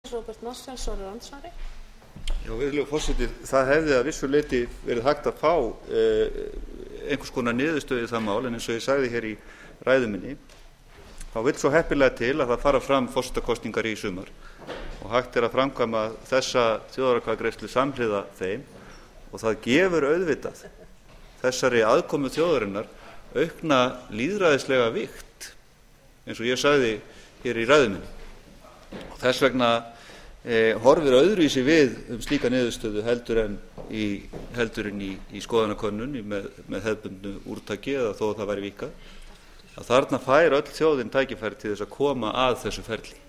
Róbert Marshall svarar andsvari. Já, virðulegur forseti, það hefði að vissu leyti verið hægt að fá einhvers konar niðurstöðu í það mál, en eins og ég sagði hér í ræðu minni, þá vill svo heppilega til að það fara fram forsetakosningar í sumar og hægt að framkvæma þessa þjóðaratkvæðagreiðslu samhliða þeim, og það gefur auðvitað þessari aðkomu þjóðarinnar aukna lýðræðislega vigt, eins og ég sagði hér í ræðu minni. Þess vegna horfir öðruvísi við slíka niðurstöðu heldur en í skoðanakönnun með hefðbundnu úrtaki, eða þó að það væri víkkað, að þarna fær öll þjóðin tækifæri til þess að koma að þessu ferli.